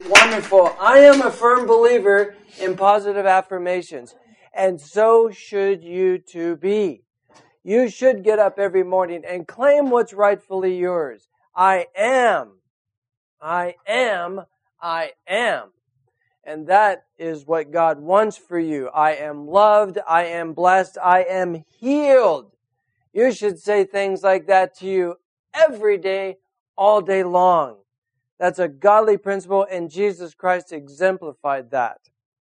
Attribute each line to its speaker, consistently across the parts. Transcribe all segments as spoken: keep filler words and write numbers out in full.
Speaker 1: Wonderful. I am a firm believer in positive affirmations, and so should you too be. You should get up every morning and claim what's rightfully yours. I am. I am. I am. And that is what God wants for you. I am loved. I am blessed. I am healed. You should say things like that to you every day, all day long. That's a godly principle, and Jesus Christ exemplified that.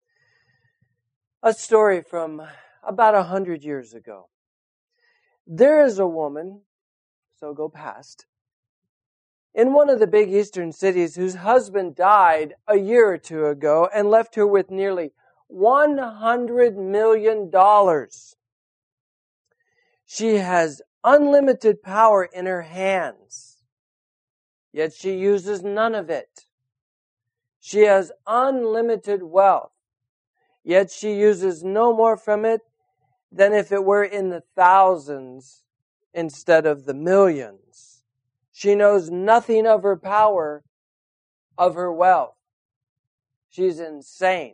Speaker 1: A story from about a hundred years ago. There is a woman, so go past, in one of the big eastern cities whose husband died a year or two ago and left her with nearly one hundred million dollars. She has unlimited power in her hands, yet she uses none of it. She has unlimited wealth, yet she uses no more from it than if it were in the thousands instead of the millions. She knows nothing of her power, of her wealth. She's insane.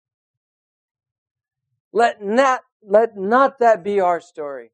Speaker 1: Let not, let not that be our story.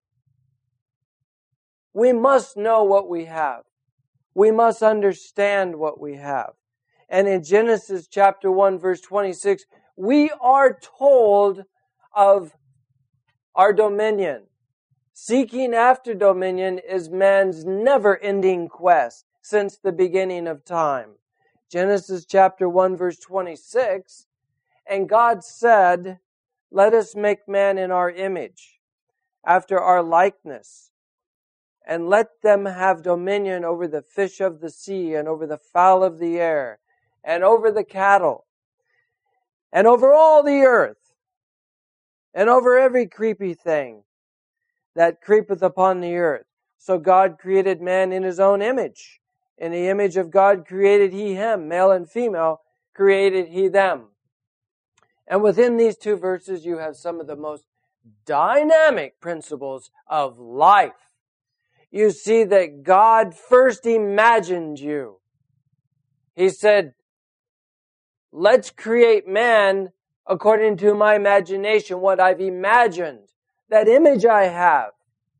Speaker 1: We must know what we have. We must understand what we have. And in Genesis chapter one, verse twenty-six, we are told of our dominion. Seeking after dominion is man's never-ending quest since the beginning of time. Genesis chapter one, verse twenty-six, and God said, "Let us make man in our image, after our likeness, and let them have dominion over the fish of the sea, and over the fowl of the air, and over the cattle, and over all the earth, and over every creepy thing that creepeth upon the earth." So God created man in His own image. In the image of God created He him, male and female created He them. And within these two verses you have some of the most dynamic principles of life. You see that God first imagined you. He said, let's create man according to my imagination, what I've imagined, that image I have.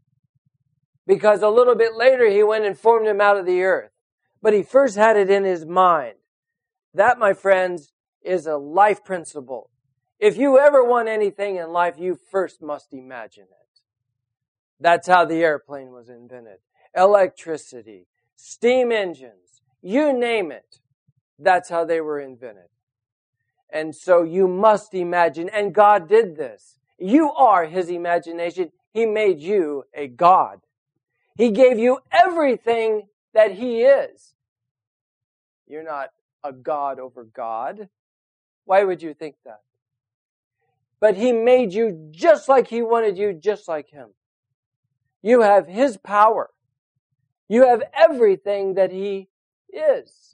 Speaker 1: Because a little bit later he went and formed him out of the earth. But he first had it in his mind. That, my friends, is a life principle. If you ever want anything in life, you first must imagine it. That's how the airplane was invented. Electricity, steam engines, you name it. That's how they were invented. And so you must imagine, and God did this. You are His imagination. He made you a God. He gave you everything that He is. You're not a God over God. Why would you think that? But He made you just like He wanted you, just like Him. You have His power. You have everything that He is.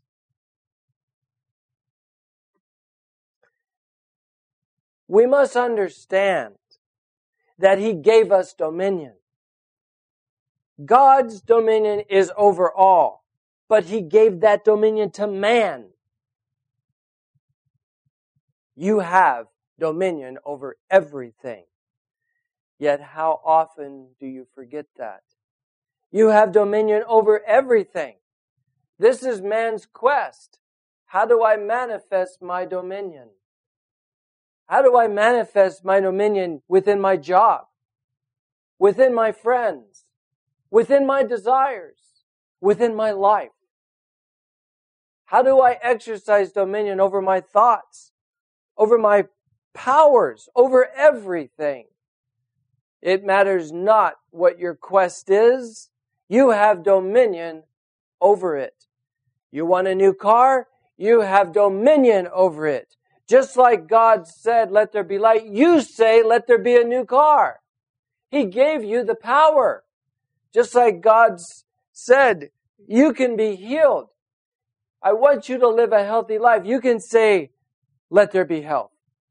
Speaker 1: We must understand that He gave us dominion. God's dominion is over all, but He gave that dominion to man. You have dominion over everything. Yet how often do you forget that? You have dominion over everything. This is man's quest. How do I manifest my dominion? How do I manifest my dominion within my job, within my friends, within my desires, within my life? How do I exercise dominion over my thoughts, over my powers, over everything? It matters not what your quest is. You have dominion over it. You want a new car? You have dominion over it. Just like God said, let there be light, you say, let there be a new car. He gave you the power. Just like God said, you can be healed. I want you to live a healthy life. You can say, let there be health.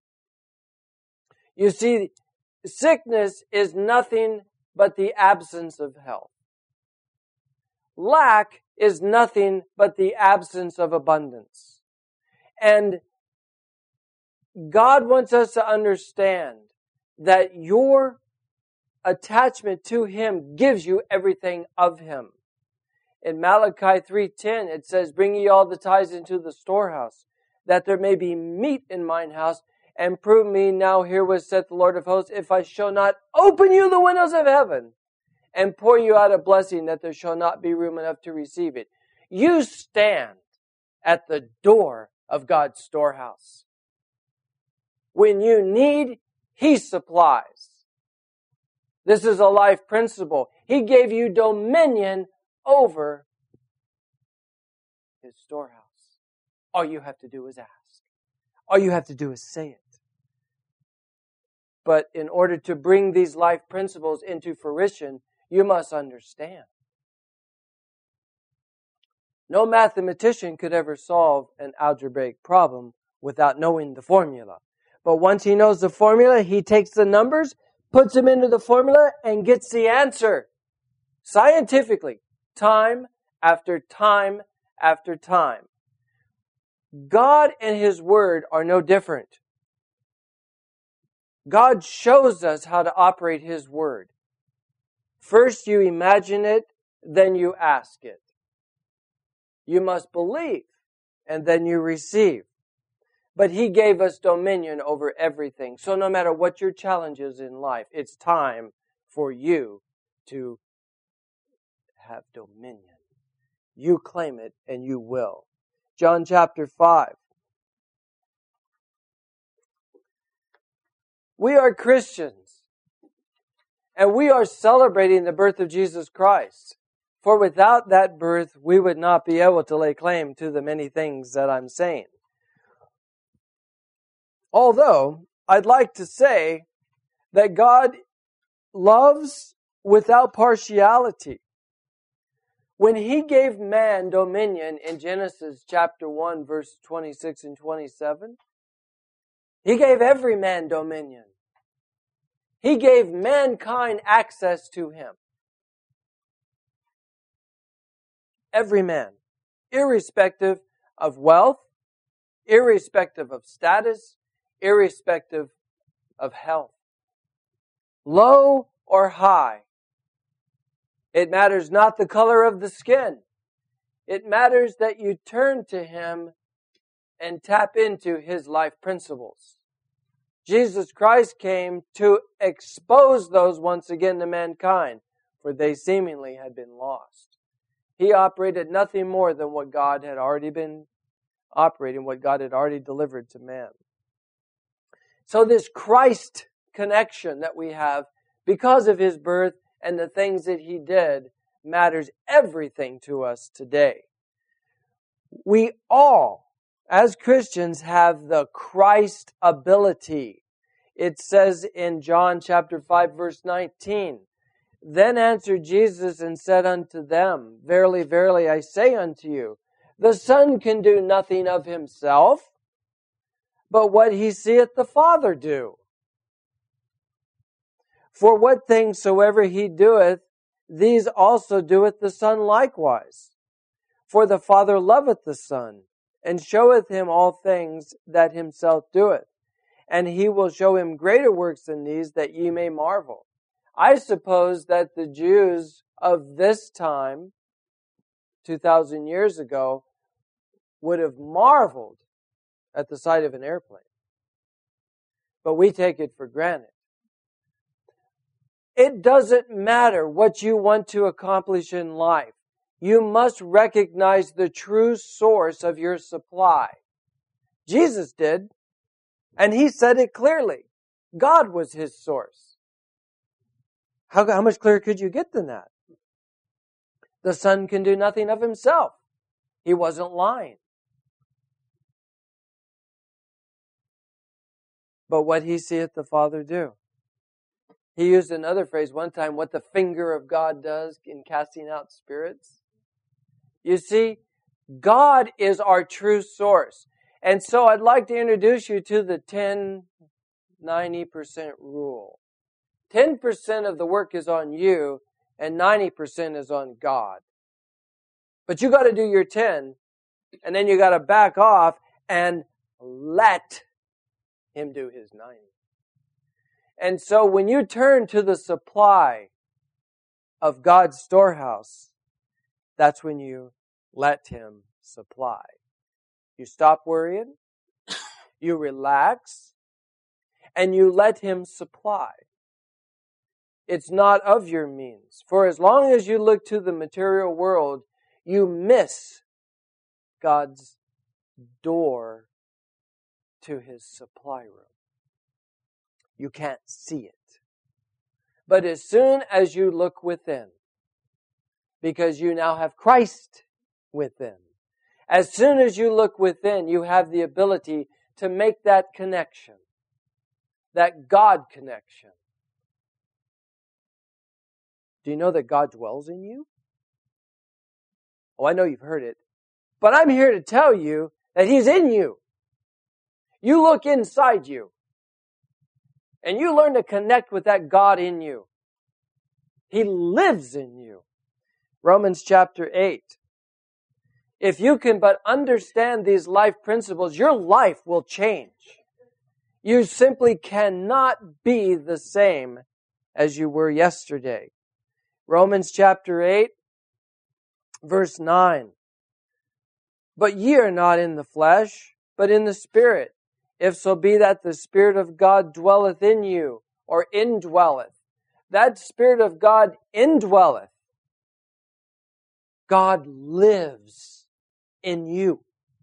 Speaker 1: You see, sickness is nothing but the absence of health. Lack is nothing but the absence of abundance. And God wants us to understand that your attachment to Him gives you everything of Him. In Malachi three ten, it says, "Bring ye all the tithes into the storehouse, that there may be meat in mine house, and prove me now herewith, saith the Lord of hosts, if I shall not open you the windows of heaven, and pour you out a blessing, that there shall not be room enough to receive it." You stand at the door of God's storehouse. When you need, He supplies. This is a life principle. He gave you dominion over His storehouse. All you have to do is ask. All you have to do is say it. But in order to bring these life principles into fruition, you must understand. No mathematician could ever solve an algebraic problem without knowing the formula. But once he knows the formula, he takes the numbers, puts them into the formula, and gets the answer. Scientifically, time after time after time. God and His Word are no different. God shows us how to operate His Word. First you imagine it, then you ask it. You must believe, and then you receive. But He gave us dominion over everything. So no matter what your challenge is in life, it's time for you to have dominion. You claim it, and you will. John chapter five. We are Christians, and we are celebrating the birth of Jesus Christ. For without that birth, we would not be able to lay claim to the many things that I'm saying. Although, I'd like to say that God loves without partiality. When He gave man dominion in Genesis chapter one, verse twenty-six and twenty-seven, He gave every man dominion. He gave mankind access to Him. Every man, irrespective of wealth, irrespective of status, irrespective of health. Low or high. It matters not the color of the skin. It matters that you turn to Him and tap into His life principles. Jesus Christ came to expose those once again to mankind, for they seemingly had been lost. He operated nothing more than what God had already been operating, what God had already delivered to man. So this Christ connection that we have, because of His birth and the things that He did, matters everything to us today. We all, as Christians, have the Christ ability. It says in John chapter five, verse nineteen, "Then answered Jesus and said unto them, Verily, verily, I say unto you, the Son can do nothing of Himself, but what He seeth the Father do. For what things soever He doeth, these also doeth the Son likewise. For the Father loveth the Son, and showeth Him all things that Himself doeth. And He will show Him greater works than these, that ye may marvel." I suppose that the Jews of this time, two thousand years ago, would have marveled at the sight of an airplane. But we take it for granted. It doesn't matter what you want to accomplish in life. You must recognize the true source of your supply. Jesus did, and He said it clearly. God was His source. How, how much clearer could you get than that? The Son can do nothing of Himself. He wasn't lying. But what He seeth the Father do. He used another phrase one time, what the finger of God does in casting out spirits. You see, God is our true source. And so I'd like to introduce you to the ten ninety percent rule. ten percent of the work is on you, and ninety percent is on God. But you got to do your ten, and then you got to back off and let Him do His ninety. And so when you turn to the supply of God's storehouse, that's when you let Him supply. You stop worrying, you relax, and you let Him supply. It's not of your means. For as long as you look to the material world, you miss God's door to His supply room. You can't see it. But as soon as you look within, because you now have Christ within, as soon as you look within, you have the ability to make that connection, that God connection. Do you know that God dwells in you? Oh, I know you've heard it. But I'm here to tell you that He's in you. You look inside you. And you learn to connect with that God in you. He lives in you. Romans chapter eight. If you can but understand these life principles, your life will change. You simply cannot be the same as you were yesterday. Romans chapter eight, verse nine. But ye are not in the flesh, but in the Spirit, if so be that the Spirit of God dwelleth in you, or indwelleth. That Spirit of God indwelleth. God lives in you.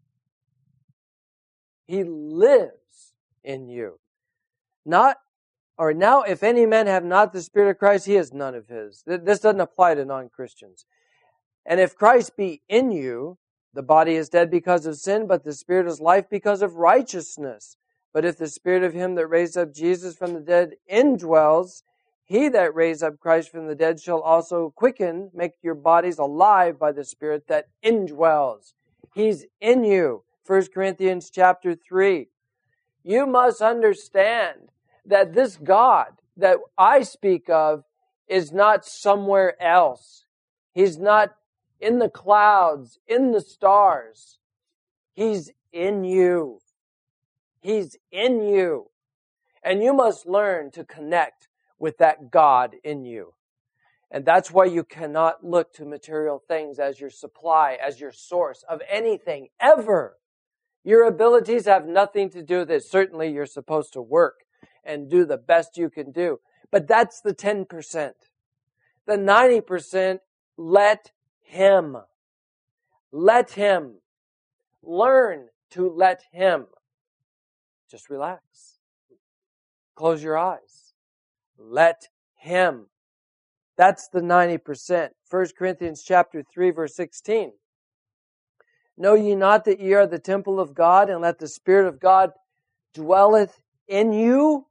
Speaker 1: He lives in you. Not, or now if any man have not the Spirit of Christ, he is none of his. This doesn't apply to non-Christians. And if Christ be in you, the body is dead because of sin, but the Spirit is life because of righteousness. But if the Spirit of Him that raised up Jesus from the dead indwells, He that raised up Christ from the dead shall also quicken, make your bodies alive by the Spirit that indwells. He's in you. First Corinthians chapter three. You must understand that this God that I speak of is not somewhere else. He's not in the clouds, in the stars. He's in you. He's in you. And you must learn to connect with that God in you. And that's why you cannot look to material things as your supply, as your source of anything, ever. Your abilities have nothing to do with it. Certainly you're supposed to work and do the best you can do. But that's the ten percent. The ninety percent, let Him. Let Him. Learn to let Him. Just relax. Close your eyes. Let Him. That's the ninety percent. First Corinthians chapter three, verse sixteen. Know ye not that ye are the temple of God, and that the Spirit of God dwelleth in you?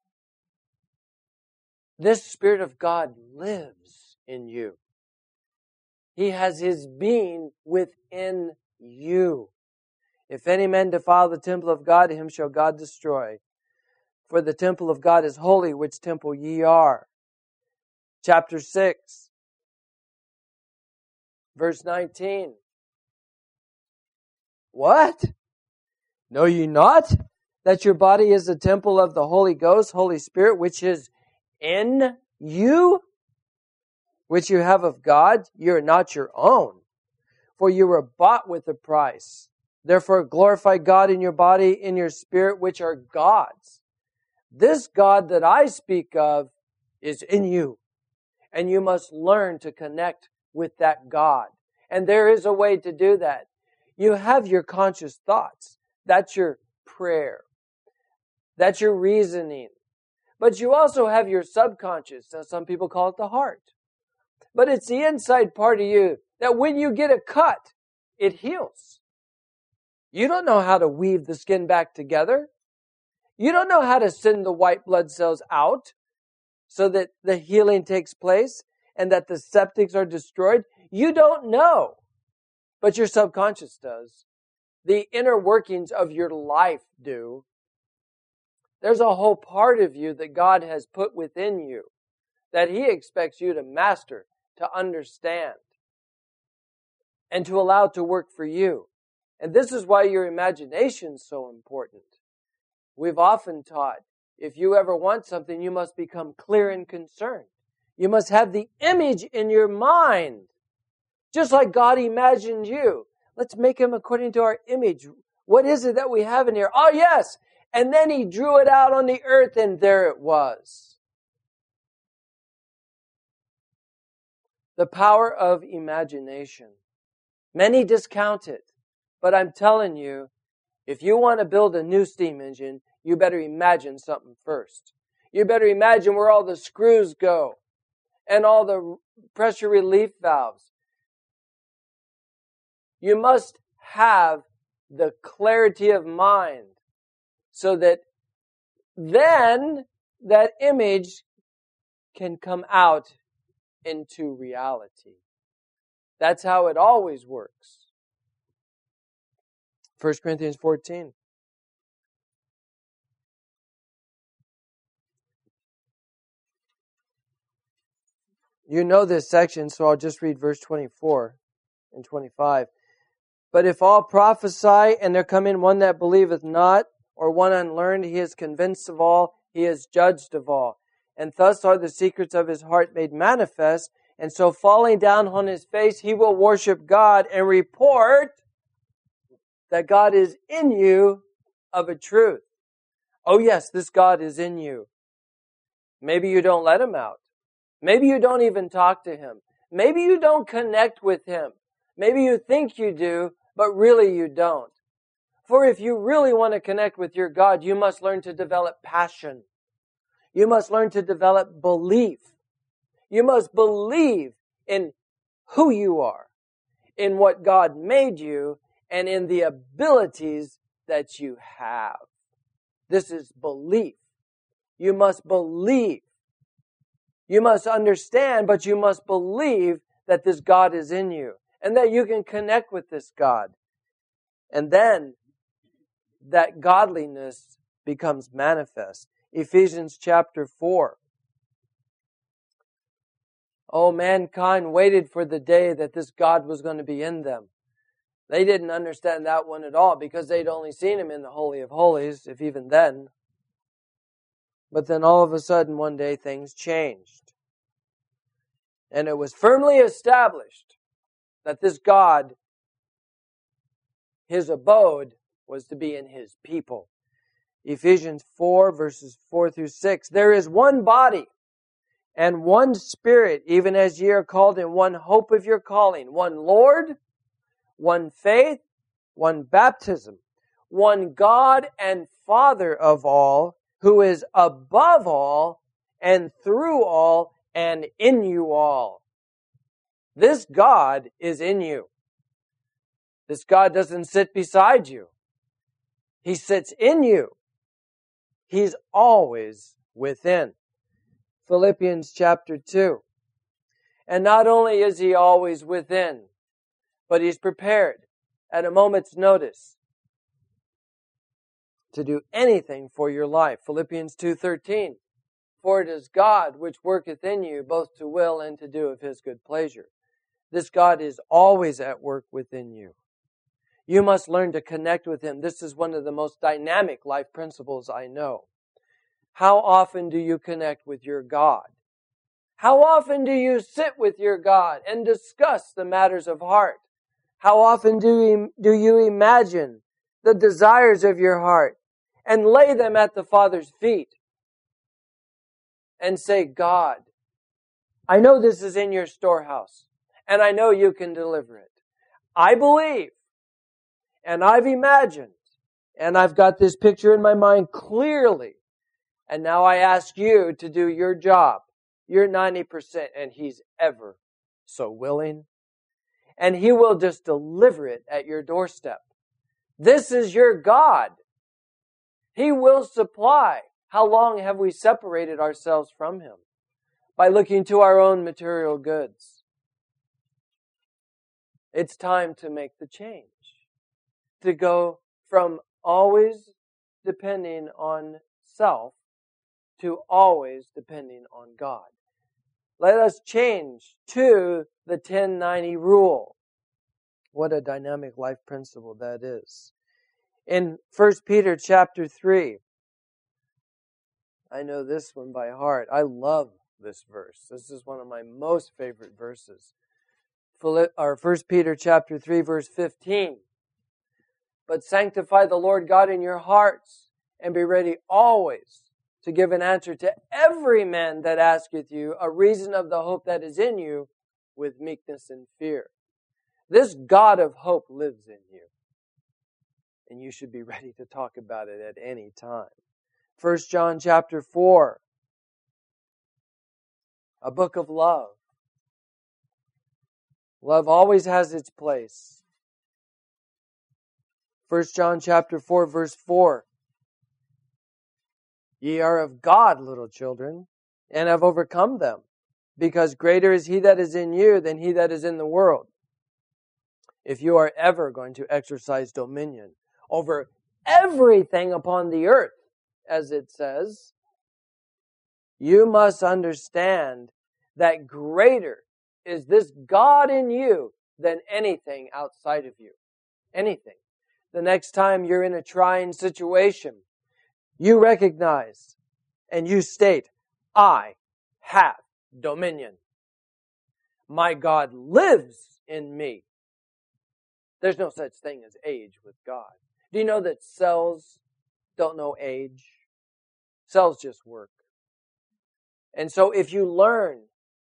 Speaker 1: This Spirit of God lives in you. He has His being within you. If any man defile the temple of God, him shall God destroy. For the temple of God is holy, which temple ye are. Chapter six, verse nineteen. What? Know ye not that your body is a temple of the Holy Ghost, Holy Spirit, which is in you, which you have of God? You are not your own, for you were bought with a price. Therefore glorify God in your body, in your spirit, which are God's. This God that I speak of is in you, and you must learn to connect with that God. And there is a way to do that. You have your conscious thoughts. That's your prayer. That's your reasoning. But you also have your subconscious. Now, some people call it the heart. But it's the inside part of you that when you get a cut, it heals. You don't know how to weave the skin back together. You don't know how to send the white blood cells out so that the healing takes place and that the septics are destroyed. You don't know. But your subconscious does. The inner workings of your life do. There's a whole part of you that God has put within you that He expects you to master, to understand, and to allow to work for you. And this is why your imagination is so important. We've often taught, if you ever want something, you must become clear and concerned. You must have the image in your mind. Just like God imagined you. Let's make him according to our image. What is it that we have in here? Oh, yes. And then he drew it out on the earth, and there it was. The power of imagination. Many discount it. But I'm telling you, if you want to build a new steam engine, you better imagine something first. You better imagine where all the screws go and all the pressure relief valves. You must have the clarity of mind so that then that image can come out into reality. That's how it always works. First Corinthians fourteen. You know this section, so I'll just read verse twenty-four and twenty-five. But if all prophesy, and there come in one that believeth not, or one unlearned, he is convinced of all, he is judged of all. And thus are the secrets of his heart made manifest, and so falling down on his face, he will worship God and report that God is in you of a truth. Oh yes, this God is in you. Maybe you don't let him out. Maybe you don't even talk to him. Maybe you don't connect with him. Maybe you think you do, but really you don't. For if you really want to connect with your God, you must learn to develop passion. You must learn to develop belief. You must believe in who you are, in what God made you, and in the abilities that you have. This is belief. You must believe. You must understand, but you must believe that this God is in you and that you can connect with this God. And then that godliness becomes manifest. Ephesians chapter four. Oh, mankind waited for the day that this God was going to be in them. They didn't understand that one at all because they'd only seen him in the Holy of Holies, if even then. But then all of a sudden one day things changed. And it was firmly established that this God, his abode, was to be in his people. Ephesians four, verses four through six. There is one body and one Spirit, even as ye are called in one hope of your calling, one Lord, one faith, one baptism, one God and Father of all, who is above all and through all and in you all. This God is in you. This God doesn't sit beside you. He sits in you. He's always within. Philippians chapter two. And not only is he always within, but he's prepared at a moment's notice to do anything for your life. Philippians two thirteen. For it is God which worketh in you both to will and to do of his good pleasure. This God is always at work within you. You must learn to connect with him. This is one of the most dynamic life principles I know. How often do you connect with your God? How often do you sit with your God and discuss the matters of heart? How often do you, do you imagine the desires of your heart and lay them at the Father's feet and say, God, I know this is in your storehouse and I know you can deliver it. I believe and I've imagined and I've got this picture in my mind clearly. And now I ask you to do your job. You're ninety percent and he's ever so willing. And he will just deliver it at your doorstep. This is your God. He will supply. How long have we separated ourselves from him? By looking to our own material goods. It's time to make the change. To go from always depending on self to always depending on God. Let us change to the ten ninety rule. What a dynamic life principle that is. In First Peter chapter three, I know this one by heart. I love this verse. This is one of my most favorite verses. Or First Peter chapter three, verse fifteen. But sanctify the Lord God in your hearts, and be ready always to give an answer to every man that asketh you a reason of the hope that is in you, with meekness and fear. This God of hope lives in you, and you should be ready to talk about it at any time. First John chapter four, a book of love. Love always has its place. First John chapter four, verse four. Ye are of God, little children, and have overcome them, because greater is he that is in you than he that is in the world. If you are ever going to exercise dominion over everything upon the earth, as it says, you must understand that greater is this God in you than anything outside of you. Anything. The next time you're in a trying situation, you recognize and you state, I have dominion. My God lives in me. There's no such thing as age with God. Do you know that cells don't know age? Cells just work. And so if you learn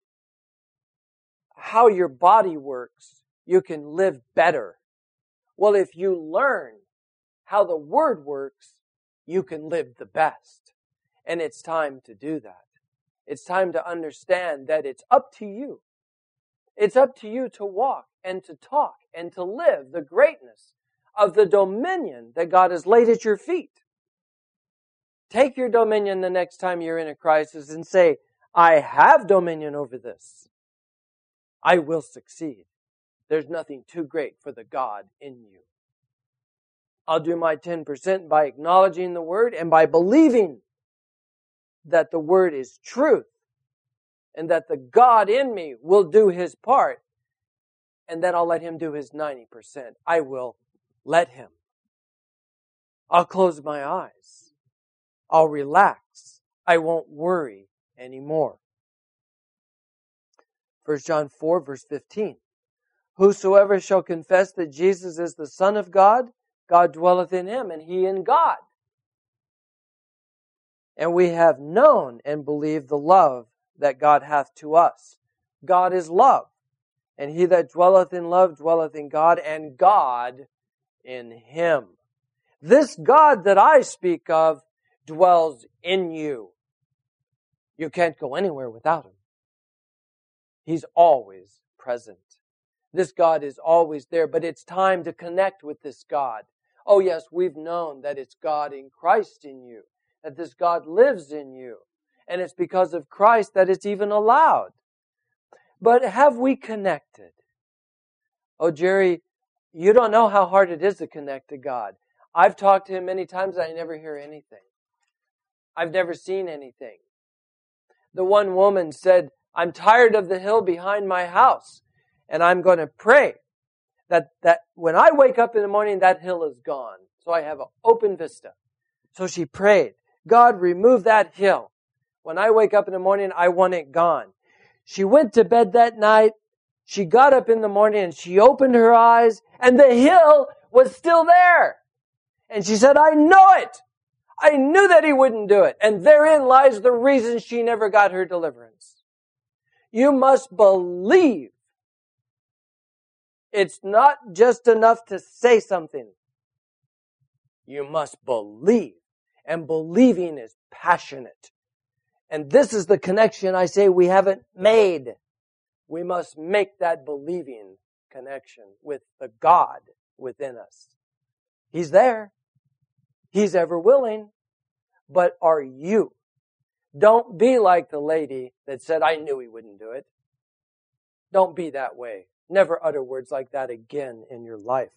Speaker 1: how your body works, you can live better. Well, if you learn how the Word works, you can live the best. And it's time to do that. It's time to understand that it's up to you. It's up to you to walk and to talk and to live the greatness of the dominion that God has laid at your feet. Take your dominion the next time you're in a crisis and say, I have dominion over this. I will succeed. There's nothing too great for the God in you. I'll do my ten percent by acknowledging the Word and by believing that the Word is truth and that the God in me will do His part, and then I'll let Him do His ninety percent. I will let Him. I'll close my eyes. I'll relax. I won't worry anymore. First John four, verse fifteen. Whosoever shall confess that Jesus is the Son of God, God dwelleth in him, and he in God. And we have known and believed the love that God hath to us. God is love. And he that dwelleth in love dwelleth in God, and God in him. This God that I speak of dwells in you. You can't go anywhere without him. He's always present. This God is always there, but it's time to connect with this God. Oh yes, we've known that it's God in Christ in you, that this God lives in you, and it's because of Christ that it's even allowed. But have we connected? Oh, Jerry, you don't know how hard it is to connect to God. I've talked to Him many times and I never hear anything. I've never seen anything. The one woman said, I'm tired of the hill behind my house, and I'm going to pray that, that when I wake up in the morning, that hill is gone. So I have an open vista. So she prayed, God, remove that hill. When I wake up in the morning, I want it gone. She went to bed that night. She got up in the morning and she opened her eyes, and the hill was still there. And she said, I know it. I knew that He wouldn't do it. And therein lies the reason she never got her deliverance. You must believe. It's not just enough to say something. You must believe. And believing is passionate. And this is the connection I say we haven't made. We must make that believing connection with the God within us. He's there. He's ever willing. But are you? Don't be like the lady that said, I knew He wouldn't do it. Don't be that way. Never utter words like that again in your life.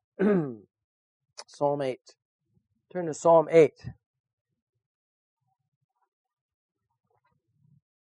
Speaker 1: Psalm eight. Turn to Psalm eight.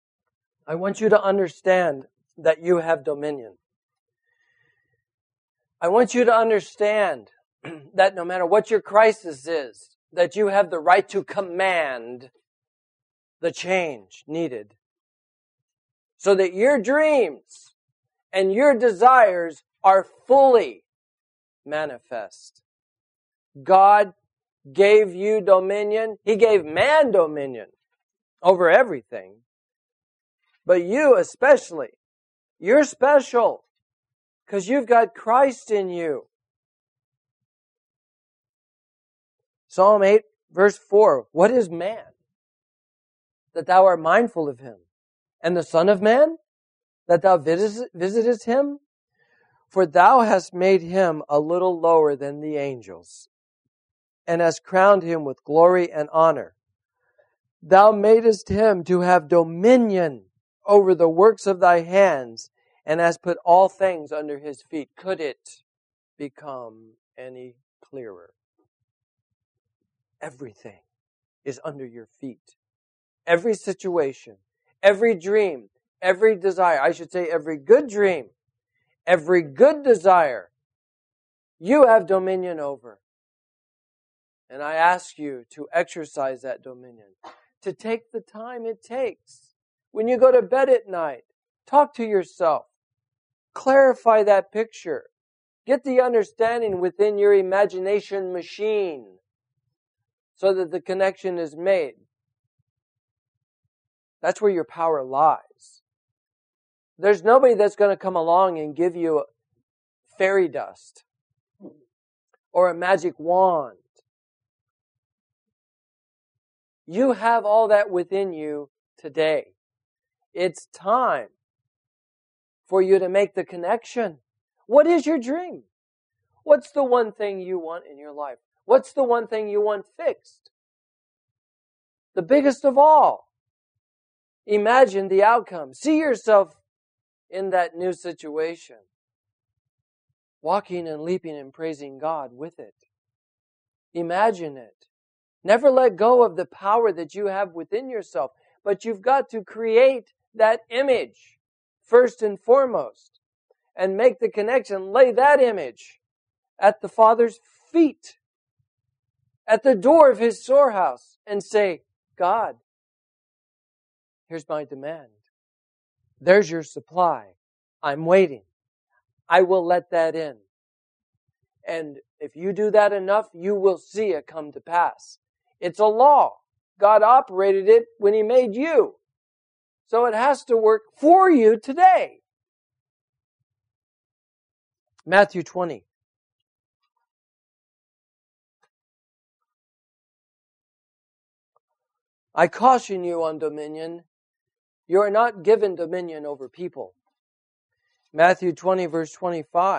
Speaker 1: I want you to understand that you have dominion. I want you to understand that no matter what your crisis is, that you have the right to command the change needed so that your dreams and your desires are fully manifest. God gave you dominion. He gave man dominion over everything. But you especially, you're special because you've got Christ in you. Psalm eight, verse four, what is man? That thou art mindful of him. And the Son of Man? That thou visitest him? For thou hast made him a little lower than the angels, and hast crowned him with glory and honor. Thou madest him to have dominion over the works of thy hands, and hast put all things under his feet. Could it become any clearer? Everything is under your feet. Every situation, every dream, every desire, I should say every good dream, every good desire, you have dominion over. And I ask you to exercise that dominion, to take the time it takes. When you go to bed at night, talk to yourself. Clarify that picture. Get the understanding within your imagination machine so that the connection is made. That's where your power lies. There's nobody that's going to come along and give you fairy dust or a magic wand. You have all that within you today. It's time for you to make the connection. What is your dream? What's the one thing you want in your life? What's the one thing you want fixed? The biggest of all. Imagine the outcome. See yourself in that new situation. Walking and leaping and praising God with it. Imagine it. Never let go of the power that you have within yourself. But you've got to create that image first and foremost. And make the connection. Lay that image at the Father's feet. At the door of His storehouse. And say, God, here's my demand. There's your supply. I'm waiting. I will let that in. And if you do that enough, you will see it come to pass. It's a law. God operated it when He made you. So it has to work for you today. Matthew twenty. I caution you on dominion. You are not given dominion over people. Matthew twenty, verse twenty-five.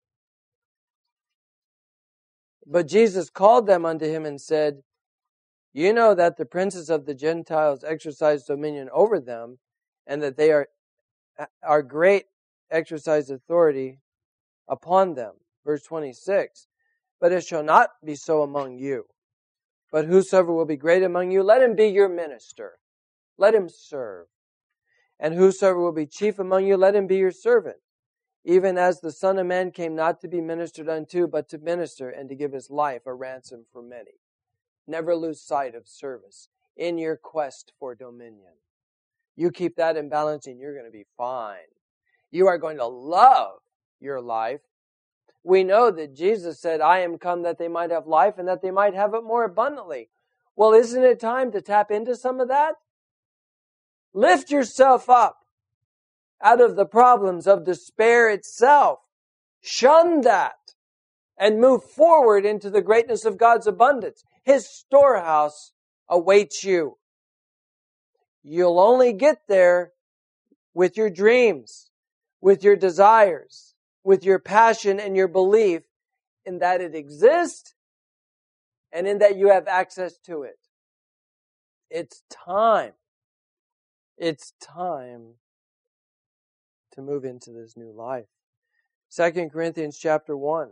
Speaker 1: But Jesus called them unto Him and said, You know that the princes of the Gentiles exercise dominion over them, and that they are, are great exercise authority upon them. Verse twenty-six. But it shall not be so among you. But whosoever will be great among you, let him be your minister. Let him serve. And whosoever will be chief among you, let him be your servant. Even as the Son of Man came not to be ministered unto, but to minister and to give His life a ransom for many. Never lose sight of service in your quest for dominion. You keep that in balance and you're going to be fine. You are going to love your life. We know that Jesus said, I am come that they might have life and that they might have it more abundantly. Well, isn't it time to tap into some of that? Lift yourself up out of the problems of despair itself. Shun that and move forward into the greatness of God's abundance. His storehouse awaits you. You'll only get there with your dreams, with your desires, with your passion and your belief in that it exists and in that you have access to it. It's time. It's time to move into this new life. Second Corinthians chapter one.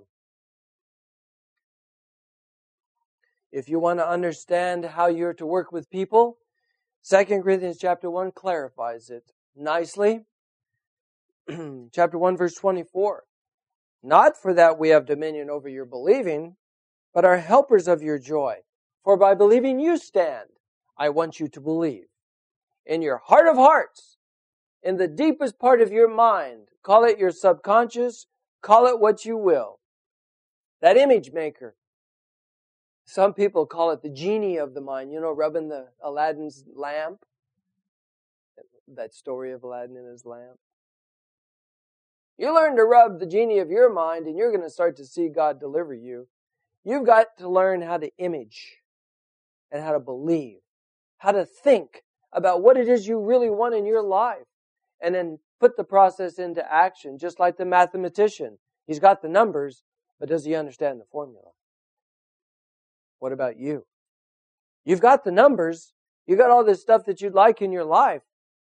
Speaker 1: If you want to understand how you're to work with people, Second Corinthians chapter one clarifies it nicely. Chapter one, verse twenty-four. Not for that we have dominion over your believing, but are helpers of your joy. For by believing you stand. I want you to believe. In your heart of hearts, in the deepest part of your mind, call it your subconscious, call it what you will. That image maker. Some people call it the genie of the mind. You know, rubbing the Aladdin's lamp. That story of Aladdin and his lamp. You learn to rub the genie of your mind and you're going to start to see God deliver you. You've got to learn how to image and how to believe, how to think about what it is you really want in your life, and then put the process into action, just like the mathematician. He's got the numbers, but does he understand the formula? What about you? You've got the numbers, you've got all this stuff that you'd like in your life,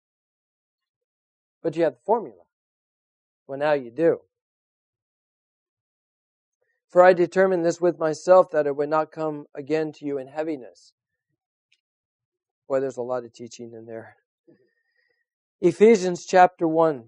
Speaker 1: but you have the formula. Well, now you do. For I determined this with myself, that it would not come again to you in heaviness. Boy, there's a lot of teaching in there. Ephesians chapter one.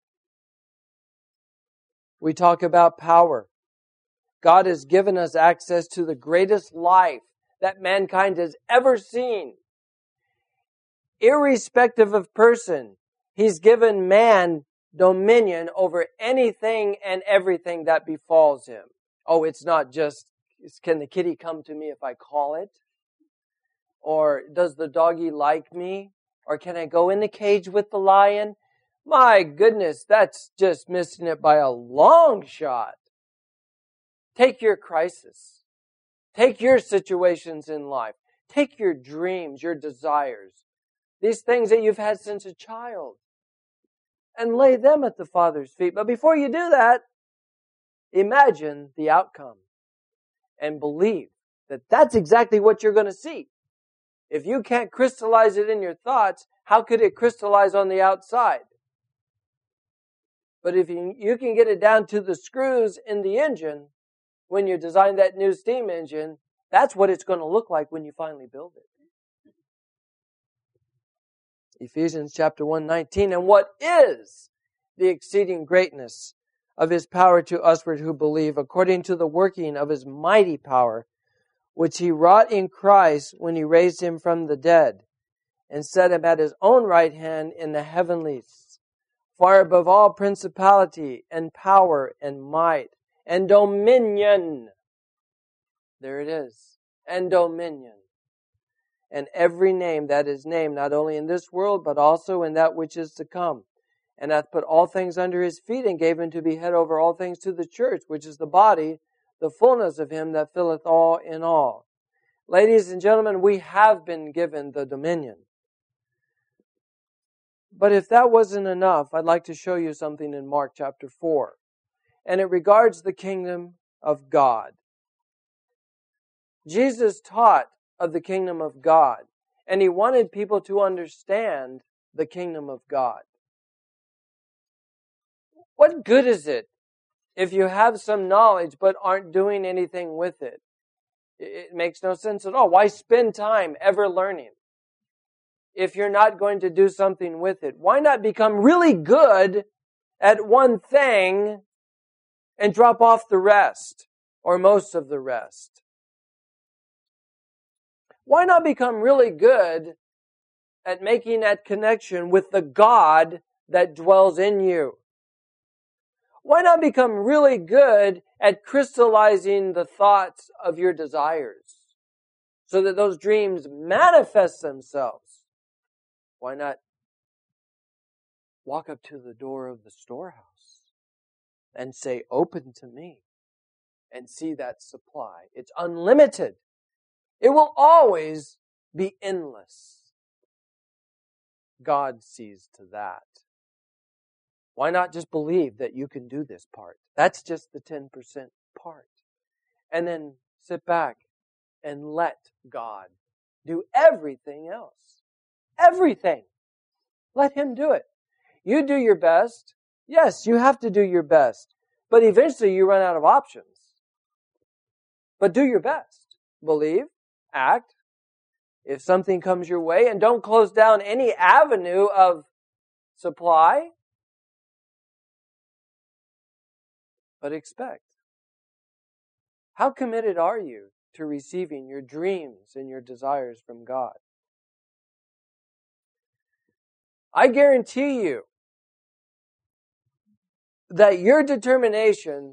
Speaker 1: We talk about power. God has given us access to the greatest life that mankind has ever seen. Irrespective of person, He's given man dominion over anything and everything that befalls him. Oh, it's not just, can the kitty come to me if I call it? Or does the doggy like me? Or can I go in the cage with the lion? My goodness, that's just missing it by a long shot. Take your crisis. Take your situations in life. Take your dreams, your desires. These things that you've had since a child. And lay them at the Father's feet. But before you do that, imagine the outcome. And believe that that's exactly what you're going to see. If you can't crystallize it in your thoughts, how could it crystallize on the outside? But if you, you can get it down to the screws in the engine, when you design that new steam engine, that's what it's going to look like when you finally build it. Ephesians chapter one nineteen, and what is the exceeding greatness of His power to usward who believe, according to the working of His mighty power, which He wrought in Christ when He raised Him from the dead, and set Him at His own right hand in the heavenlies, far above all principality and power and might and dominion. There it is. And dominion. And every name that is named, not only in this world, but also in that which is to come. And hath put all things under His feet, and gave Him to be head over all things to the church, which is the body, the fullness of Him that filleth all in all. Ladies and gentlemen, we have been given the dominion. But if that wasn't enough, I'd like to show you something in Mark chapter four. And it regards the kingdom of God. Jesus taught of the kingdom of God, and He wanted people to understand the kingdom of God. What good is it if you have some knowledge but aren't doing anything with it? It makes no sense at all. Why spend time ever learning if you're not going to do something with it? Why not become really good at one thing and drop off the rest, or most of the rest? Why not become really good at making that connection with the God that dwells in you? Why not become really good at crystallizing the thoughts of your desires so that those dreams manifest themselves? Why not walk up to the door of the storehouse and say, "Open to me," and see that supply? It's unlimited. It will always be endless. God sees to that. Why not just believe that you can do this part? That's just the ten percent part. And then sit back and let God do everything else. Everything. Let Him do it. You do your best. Yes, you have to do your best. But eventually you run out of options. But do your best. Believe. Act. If something comes your way, and don't close down any avenue of supply. but expect. How committed are you to receiving your dreams and your desires from God? I guarantee you that your determination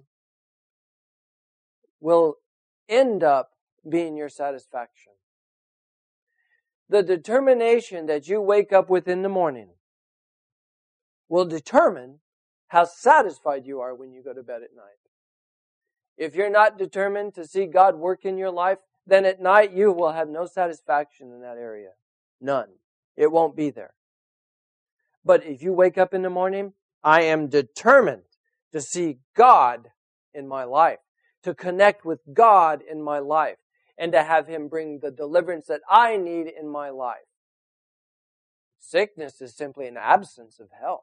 Speaker 1: will end up being your satisfaction. The determination that you wake up with in the morning will determine how satisfied you are when you go to bed at night. If you're not determined to see God work in your life, then at night you will have no satisfaction in that area. None. It won't be there. But if you wake up in the morning, I am determined to see God in my life, to connect with God in my life, and to have Him bring the deliverance that I need in my life. Sickness is simply an absence of health.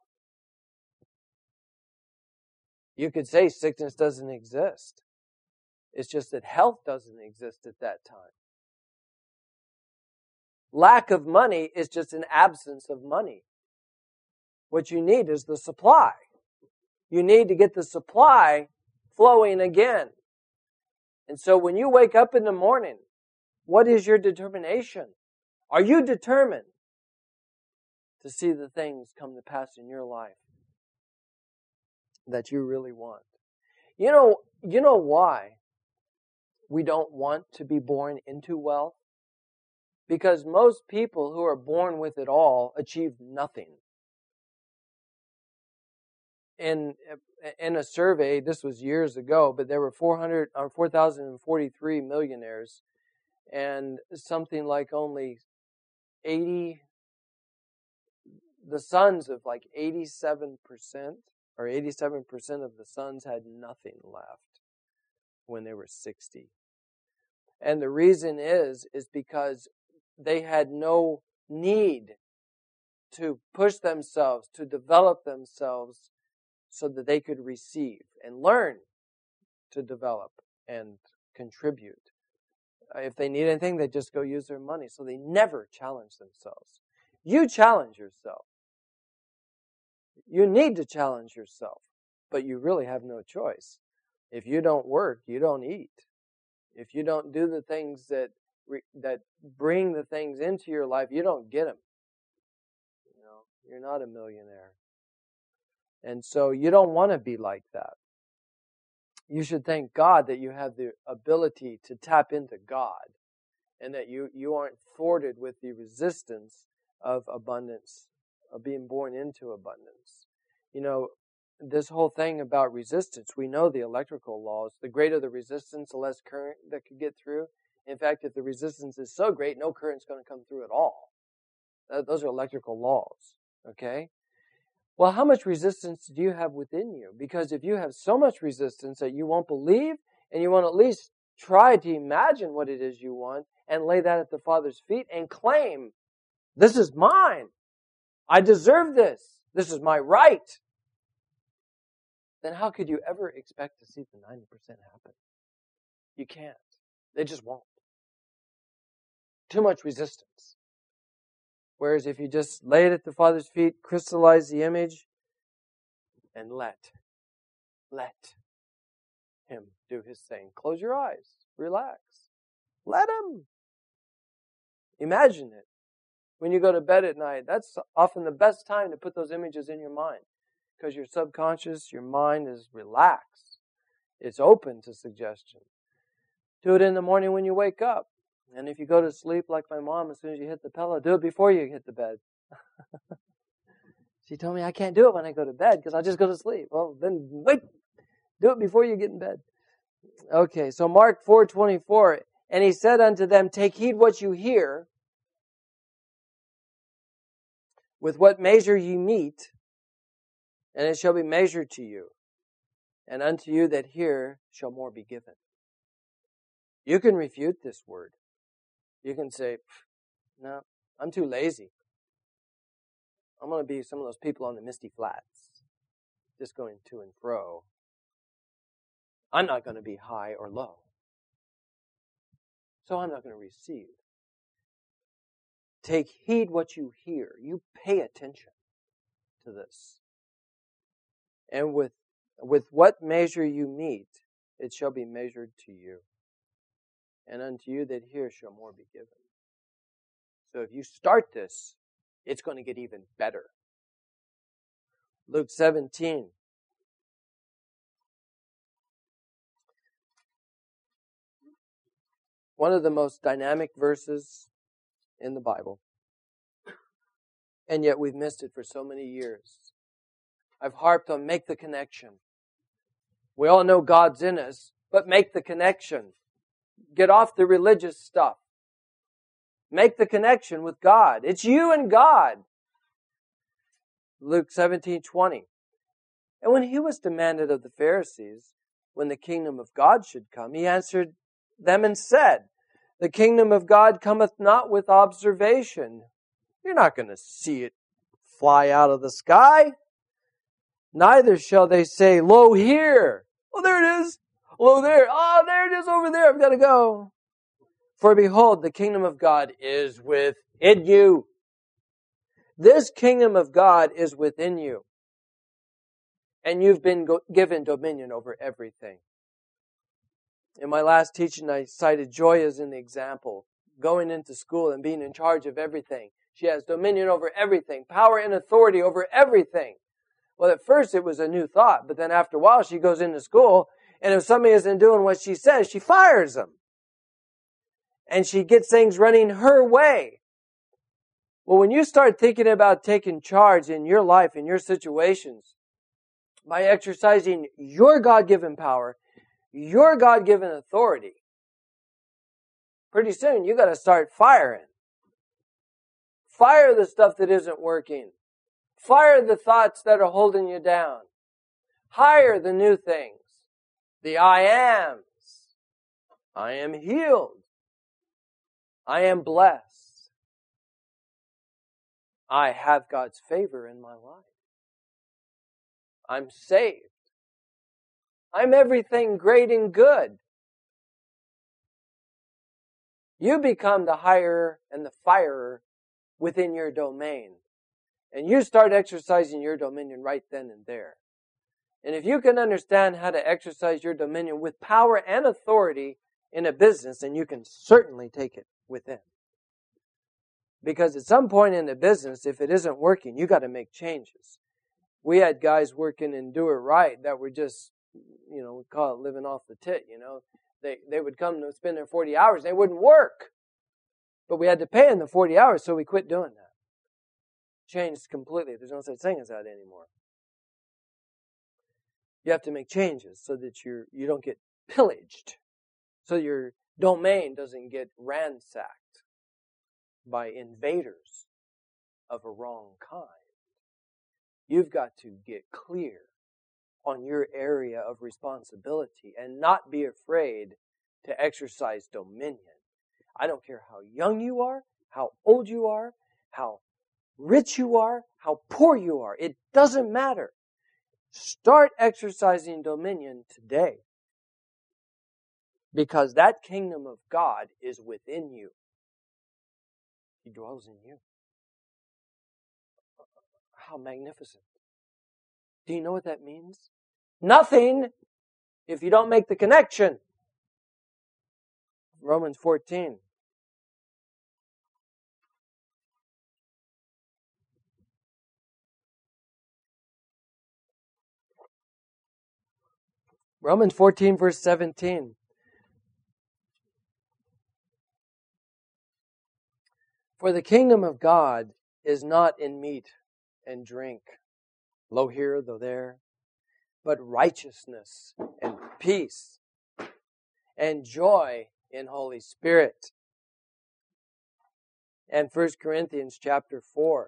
Speaker 1: You could say sickness doesn't exist. It's just that health doesn't exist at that time. Lack of money is just an absence of money. What you need is the supply. You need to get the supply flowing again. And so when you wake up in the morning, what is your determination? Are you determined to see the things come to pass in your life that you really want? You know, you know why we don't want to be born into wealth? Because most people who are born with it all achieve nothing. In in a survey, this was years ago, but there were four hundred or four thousand forty-three millionaires, and something like only eighty, the sons of like eighty-seven percent or eighty-seven percent of the sons had nothing left when they were sixty. And the reason is, is because they had no need to push themselves, to develop themselves so that they could receive and learn to develop and contribute. If they need anything, they just go use their money. So they never challenge themselves. You challenge yourself. You need to challenge yourself, but you really have no choice. If you don't work, you don't eat. If you don't do the things that that bring the things into your life, you don't get them. You know, you're not a millionaire. And so you don't want to be like that. You should thank God that you have the ability to tap into God and that you, you aren't thwarted with the resistance of abundance, of being born into abundance. You know, this whole thing about resistance, we know the electrical laws. The greater the resistance, the less current that could get through. In fact, if the resistance is so great, no current's going to come through at all. Those are electrical laws, okay? Well, how much resistance do you have within you? Because if you have so much resistance that you won't believe and you won't at least try to imagine what it is you want and lay that at the Father's feet and claim, this is mine. I deserve this. This is my right. Then how could you ever expect to see the ninety percent happen? You can't. They just won't. Too much resistance. Whereas if you just lay it at the Father's feet, crystallize the image, and let, let Him do His thing. Close your eyes. Relax. Let Him. Imagine it. When you go to bed at night, that's often the best time to put those images in your mind. Because your subconscious, your mind is relaxed. It's open to suggestion. Do it in the morning when you wake up. And if you go to sleep like my mom, as soon as you hit the pillow, do it before you hit the bed. She told me I can't do it when I go to bed because I'll just go to sleep. Well, then wait. Do it before you get in bed. Okay, so Mark four twenty-four, and He said unto them, take heed what you hear. With what measure ye meet, and it shall be measured to you. And unto you that hear shall more be given. You can refute this word. You can say, no, I'm too lazy. I'm going to be some of those people on the misty flats, just going to and fro. I'm not going to be high or low. So I'm not going to receive. Take heed what you hear. You pay attention to this. And with With what measure you meet, it shall be measured to you. And unto you that hear shall more be given. So if you start this, it's going to get even better. Luke seventeen. One of the most dynamic verses in the Bible. And yet we've missed it for so many years. I've harped on make the connection. We all know God's in us, but make the connection. Get off the religious stuff. Make the connection with God. It's you and God. Luke seventeen twenty. And when he was demanded of the Pharisees, when the kingdom of God should come, he answered them and said, the kingdom of God cometh not with observation. You're not going to see it fly out of the sky. Neither shall they say, lo, here. Oh, there it is. Lo, there. Oh, there it is over there. I've got to go. For behold, the kingdom of God is within you. This kingdom of God is within you. And you've been go- given dominion over everything. In my last teaching, I cited Joy as an example. Going into school and being in charge of everything. She has dominion over everything. Power and authority over everything. Well, at first it was a new thought. But then after a while, she goes into school. And if somebody isn't doing what she says, she fires them. And she gets things running her way. Well, when you start thinking about taking charge in your life, in your situations, by exercising your God-given power, your God-given authority, pretty soon you got to start firing. Fire the stuff that isn't working. Fire the thoughts that are holding you down. Hire the new things. The I ams. I am healed. I am blessed. I have God's favor in my life. I'm saved. I'm everything great and good. You become the hirer and the firer within your domain. And you start exercising your dominion right then and there. And if you can understand how to exercise your dominion with power and authority in a business, then you can certainly take it within. Because at some point in the business, if it isn't working, you got to make changes. We had guys working in Do It Right that were just, you know, we call it living off the tit, you know. They they would come and spend their forty hours. They wouldn't work. But we had to pay them the forty hours, so we quit doing that. Changed completely. There's no such thing as that anymore. You have to make changes so that you're, you don't get pillaged. So your domain doesn't get ransacked by invaders of a wrong kind. You've got to get clear on your area of responsibility and not be afraid to exercise dominion. I don't care how young you are, how old you are, how rich you are, how poor you are. It doesn't matter. Start exercising dominion today. Because that kingdom of God is within you. He dwells in you. How magnificent. Do you know what that means? Nothing if you don't make the connection. Romans fourteen. Romans fourteen, verse seventeen. For the kingdom of God is not in meat and drink, lo here, though there, but righteousness and peace and joy in Holy Spirit. And First Corinthians chapter four.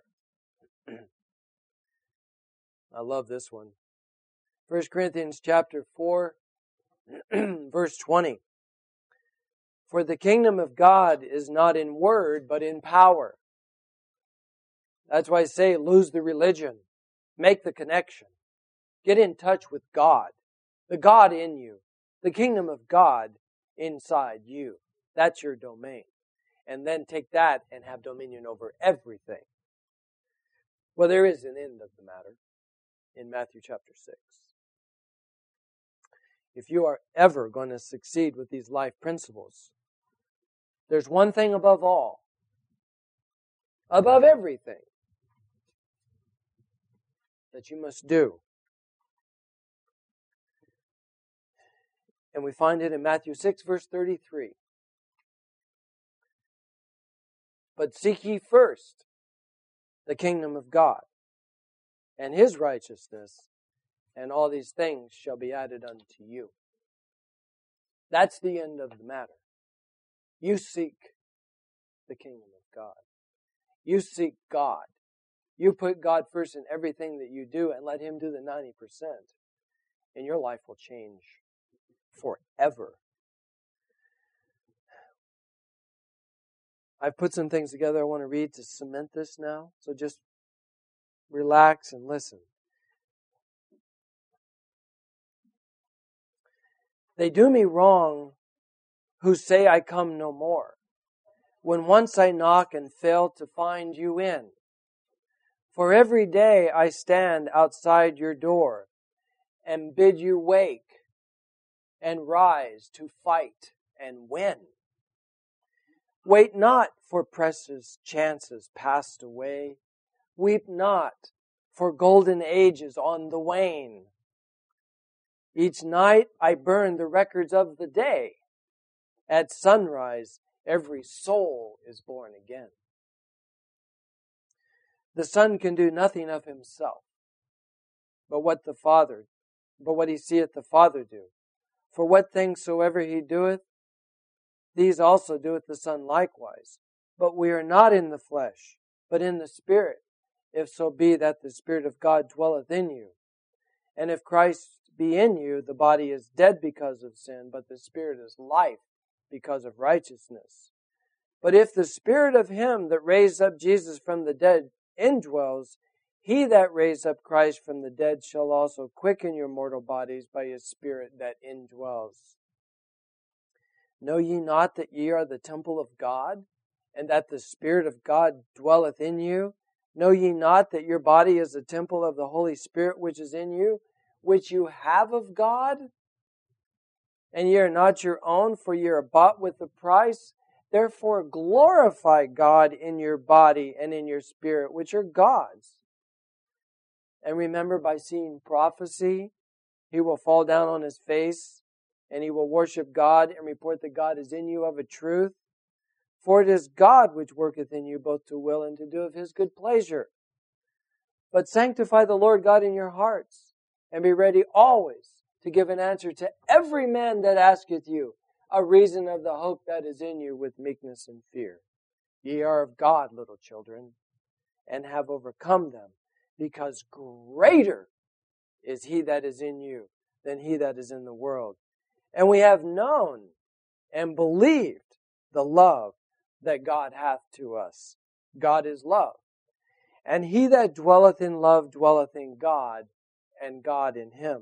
Speaker 1: I love this one. First Corinthians chapter four, verse twenty. For the kingdom of God is not in word, but in power. That's why I say lose the religion. Make the connection. Get in touch with God. The God in you. The kingdom of God inside you. That's your domain. And then take that and have dominion over everything. Well, there is an end of the matter in Matthew chapter six. if you are ever going to succeed with these life principles. There's one thing above all, above everything, that you must do. And we find it in Matthew six, verse thirty-three. But seek ye first the kingdom of God and His righteousness, and all these things shall be added unto you. That's the end of the matter. You seek the kingdom of God. You seek God. You put God first in everything that you do and let Him do the ninety percent. And your life will change forever. I've put some things together I want to read to cement this now. So just relax and listen. They do me wrong who say I come no more, when once I knock and fail to find you in. For every day I stand outside your door and bid you wake and rise to fight and win. Wait not for precious chances passed away. Weep not for golden ages on the wane. Each night I burn the records of the day. At sunrise, every soul is born again. The Son can do nothing of himself, but what the Father, but what he seeth the Father do. For what things soever he doeth, these also doeth the Son likewise. But we are not in the flesh, but in the Spirit, if so be that the Spirit of God dwelleth in you. And if Christ be in you, the body is dead because of sin, but the Spirit is life because of righteousness. But if the Spirit of Him that raised up Jesus from the dead indwells, He that raised up Christ from the dead shall also quicken your mortal bodies by His Spirit that indwells. Know ye not that ye are the temple of God, and that the Spirit of God dwelleth in you? Know ye not that your body is a temple of the Holy Spirit which is in you, which you have of God? And ye are not your own, for ye are bought with a price. Therefore glorify God in your body and in your spirit, which are God's. And remember, by seeing prophecy, he will fall down on his face, and he will worship God and report that God is in you of a truth. For it is God which worketh in you both to will and to do of His good pleasure. But sanctify the Lord God in your hearts, and be ready always to give an answer to every man that asketh you a reason of the hope that is in you with meekness and fear. Ye are of God, little children, and have overcome them, because greater is He that is in you than he that is in the world. And we have known and believed the love that God hath to us. God is love. And he that dwelleth in love dwelleth in God, and God in him.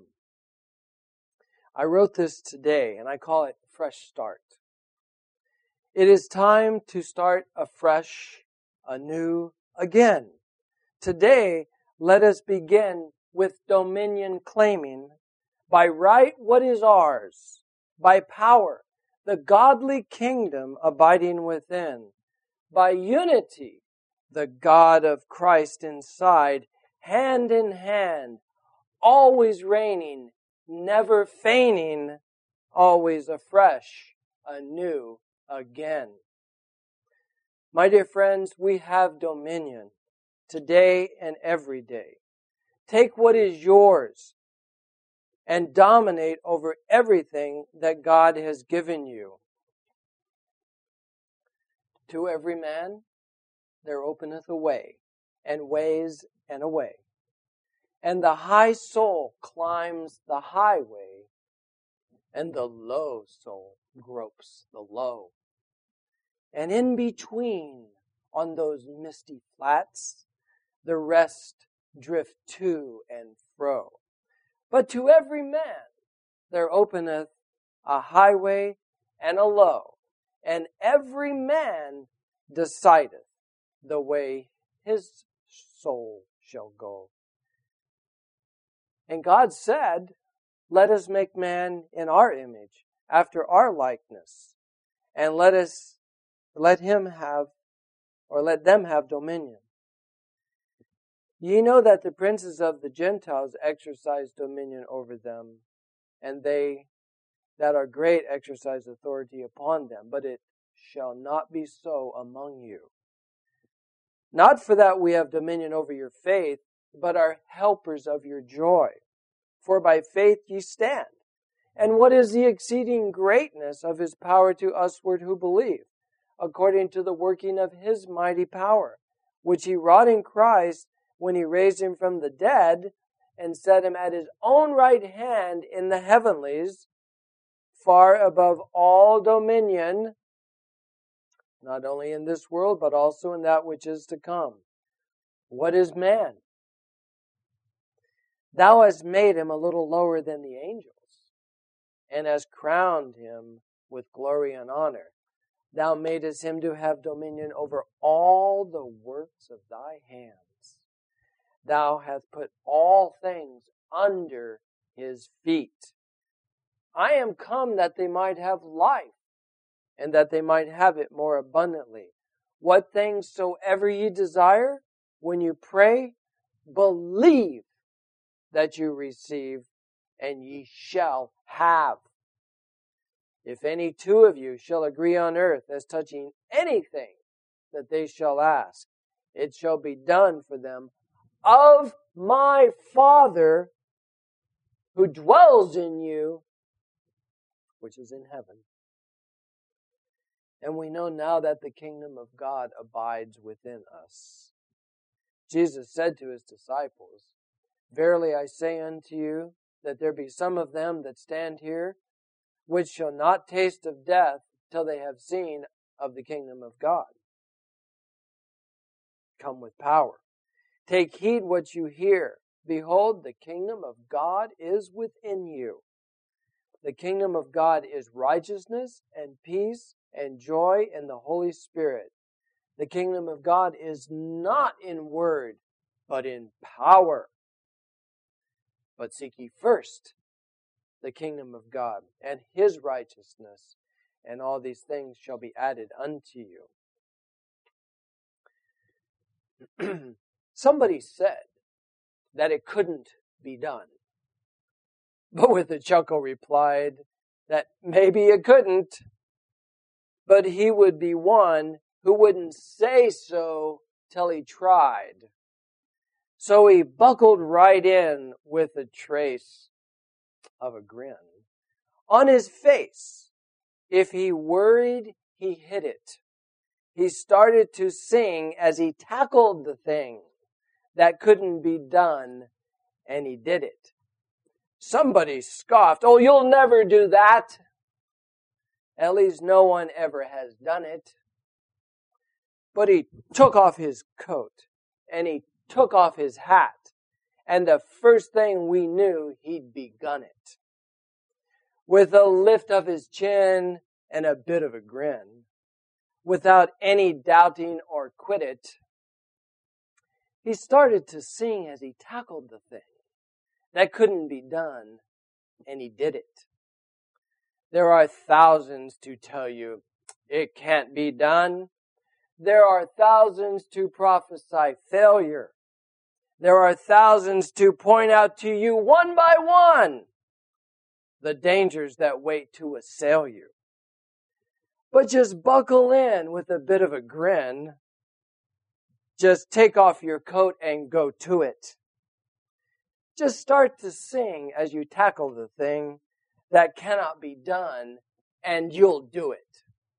Speaker 1: I wrote this today, and I call it Fresh Start. It is time to start afresh, anew, again. Today, let us begin with dominion claiming, by right what is ours, by power, the godly kingdom abiding within, by unity, the God of Christ inside, hand in hand, always reigning, never feigning, always afresh, anew, again. My dear friends, we have dominion today and every day. Take what is yours and dominate over everything that God has given you. To every man there openeth a way, and ways and a way. And the high soul climbs the highway, and the low soul gropes the low. And in between, on those misty flats, the rest drift to and fro. But to every man there openeth a highway and a low, and every man decideth the way his soul shall go. And God said, let us make man in our image, after our likeness, and let us, let him have, or let them have dominion. Ye know that the princes of the Gentiles exercise dominion over them, and they that are great exercise authority upon them, but it shall not be so among you. Not for that we have dominion over your faith, but are helpers of your joy. For by faith ye stand. And what is the exceeding greatness of his power to usward who believe, according to the working of his mighty power, which he wrought in Christ when he raised him from the dead and set him at his own right hand in the heavenlies, far above all dominion, not only in this world, but also in that which is to come. What is man? Thou hast made him a little lower than the angels, and hast crowned him with glory and honor. Thou madest him to have dominion over all the works of thy hands. Thou hast put all things under his feet. I am come that they might have life, and that they might have it more abundantly. What things soever ye desire, when you pray, believe that you receive, and ye shall have. If any two of you shall agree on earth as touching anything that they shall ask, it shall be done for them of my Father who dwells in you, which is in heaven. And we know now that the kingdom of God abides within us. Jesus said to his disciples, Verily I say unto you, that there be some of them that stand here, which shall not taste of death till they have seen of the kingdom of God come with power. Take heed what you hear. Behold, the kingdom of God is within you. The kingdom of God is righteousness and peace and joy in the Holy Spirit. The kingdom of God is not in word, but in power. But seek ye first the kingdom of God and his righteousness, and all these things shall be added unto you. Somebody said that it couldn't be done, but with a chuckle replied that maybe it couldn't, but he would be one who wouldn't say so till he tried. So he buckled right in with a trace of a grin on his face. If he worried, he hid it. He started to sing as he tackled the thing that couldn't be done, and he did it. Somebody scoffed, "Oh, you'll never do that." At least no one ever has done it. But he took off his coat, and he took off his hat, and the first thing we knew, he'd begun it. With a lift of his chin and a bit of a grin, without any doubting or quit it, he started to sing as he tackled the thing that couldn't be done, and he did it. There are thousands to tell you it can't be done. There are thousands to prophesy failure. There are thousands to point out to you one by one the dangers that wait to assail you. But just buckle in with a bit of a grin. Just take off your coat and go to it. Just start to sing as you tackle the thing that cannot be done, and you'll do it.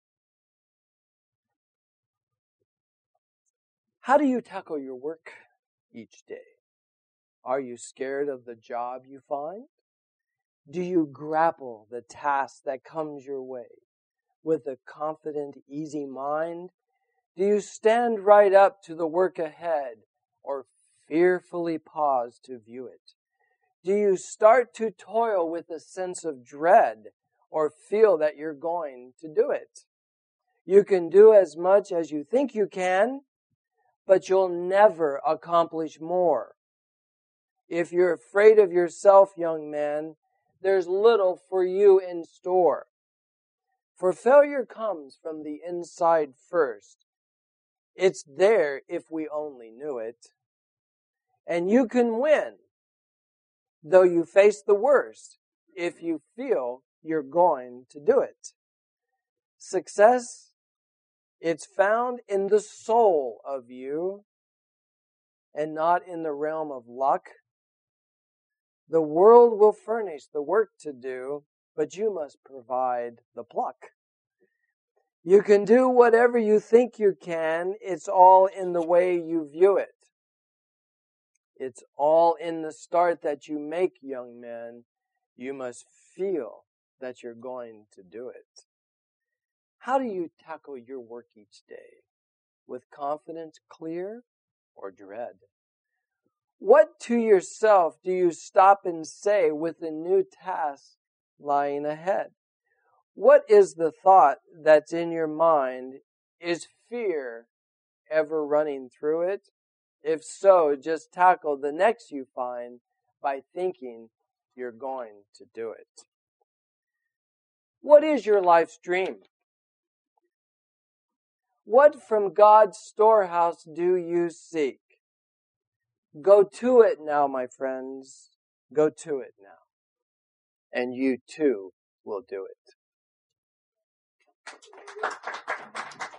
Speaker 1: How do you tackle your work each day? Are you scared of the job you find? Do you grapple the task that comes your way with a confident, easy mind? Do you stand right up to the work ahead or fearfully pause to view it? Do you start to toil with a sense of dread or feel that you're going to do it? You can do as much as you think you can, but you'll never accomplish more. If you're afraid of yourself, young man, there's little for you in store. For failure comes from the inside first. It's there if we only knew it. And you can win, though you face the worst, if you feel you're going to do it. Success, it's found in the soul of you and not in the realm of luck. The world will furnish the work to do, but you must provide the pluck. You can do whatever you think you can. It's all in the way you view it. It's all in the start that you make, young men. You must feel that you're going to do it. How do you tackle your work each day? With confidence, clear, or dread? What to yourself do you stop and say with a new task lying ahead? What is the thought that's in your mind? Is fear ever running through it? If so, just tackle the next you find by thinking you're going to do it. What is your life's dream? What from God's storehouse do you seek? Go to it now, my friends. Go to it now. And you too will do it.